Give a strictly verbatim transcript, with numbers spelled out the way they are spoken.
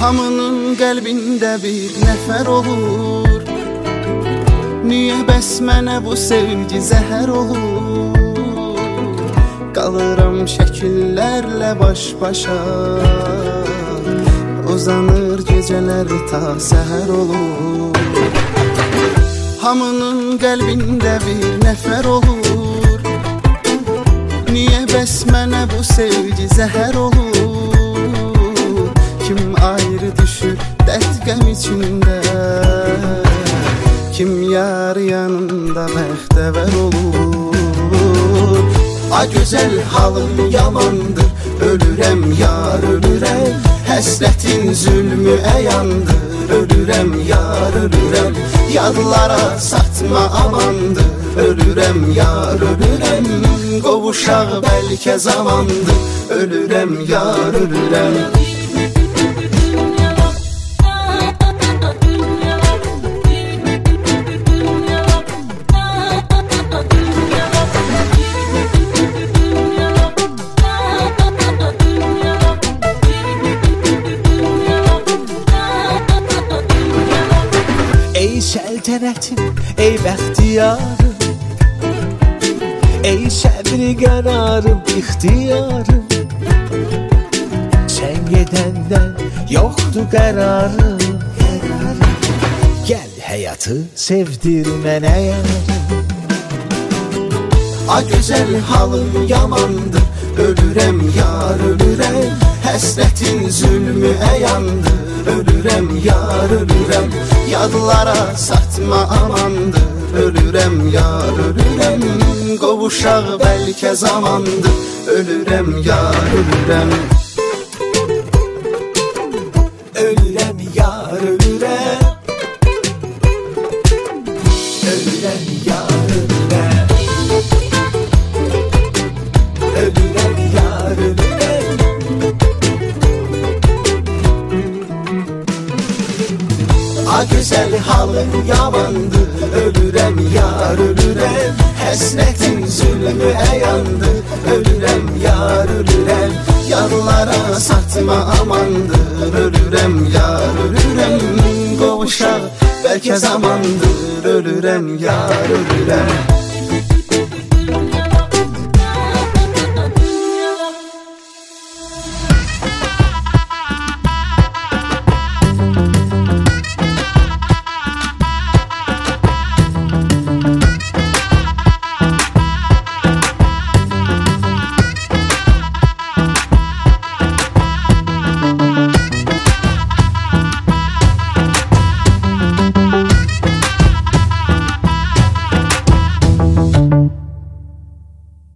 Hamının qəlbində bir nəfər olur. Niyə bəs mənə bu sevgi zəhər olur? Qalıram şəkillərlə baş-başa, uzanır gecələr ta səhər olur. Hamının qəlbində bir nəfər olur. Niyə bəs mənə bu sevgi zəhər olur? Kim ayrı düşür dərd qəm içində, kim yar yanında bəxtəvər olur. A gözəl halım yamandır, ölürəm yar ölürəm. Həsrətin zülmü əyandır, ölürəm yar ölürəm. Yadlara satma amandır, ölürəm yar ölürəm. Qovuşaq bəlkə zamandır, ölürəm yar ölürəm. Ey səltənətim, ey bəxtiyarım, ey səbri qərarım, ixtiyarım. Sən gedəndən yoxdur qərarım, qərarım. Gəl həyatı sevdir mənə yarım. A gözəl halım yamandır, ölürəm yar ölürəm. Həsrətin zülmü əyandır, ölürəm yar ölürəm. Yadlara satma amandır, ölürəm yar ölürəm. Qovuşaq bəlkə zamandır, ölürəm yar ölürəm. Ölürəm yar ölürəm. Ölürəm yar ölürəm. Ölürəm yar ölürəm. A gözəl halım yamandır, ölürəm yar ölürəm. Həsrətin zülmü əyandır, ölürəm yar ölürəm. Yadlara satma amandır, ölürəm yar ölürəm. Qovuşaq bəlkə zamandır, ölürəm yar ölürəm.